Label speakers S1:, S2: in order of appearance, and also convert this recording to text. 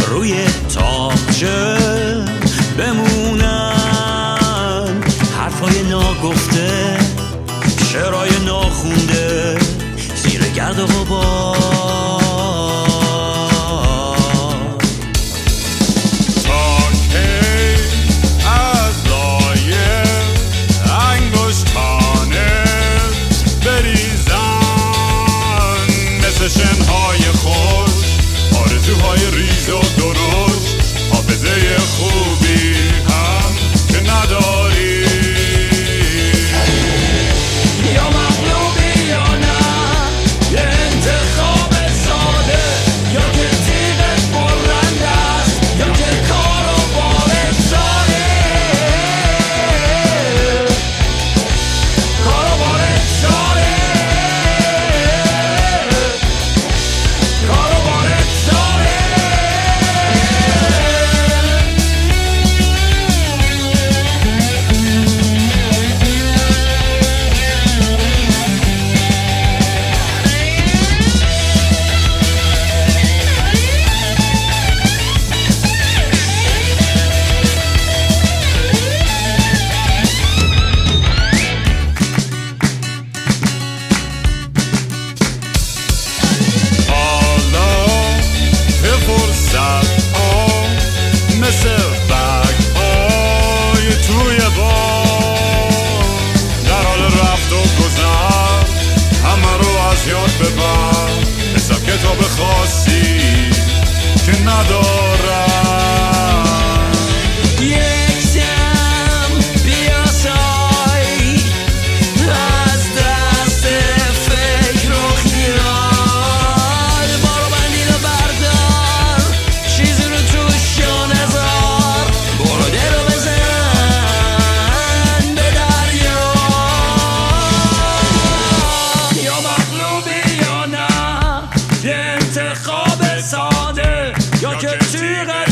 S1: روی تاقچه بمونن، حرفای ناگفته، شعرهای ناخونده زیر گرد و غبار.
S2: شنهای خوش، آرزوهای ریز و درشت، حافظه خوبی هم که نداری.
S3: یا مغلوبی یا نه، یه انتخاب ساده، یا که تیغت بلند است یا که کار و بارت ساده، کار و بارت ساده.
S2: مثل برگ‌های توی باد، در حال رفت و گذر، همه رو از یاد ببر. حساب کتاب خاصی که ندارم.
S3: یکم بیاسای از دست فکر و خیال، بارو بندی رو بردار، چیزی رو توش نذار، برو دل رو بزن به دریا. یا مغلوبی یا نه، یه انتخاب ساده، یا که تیغت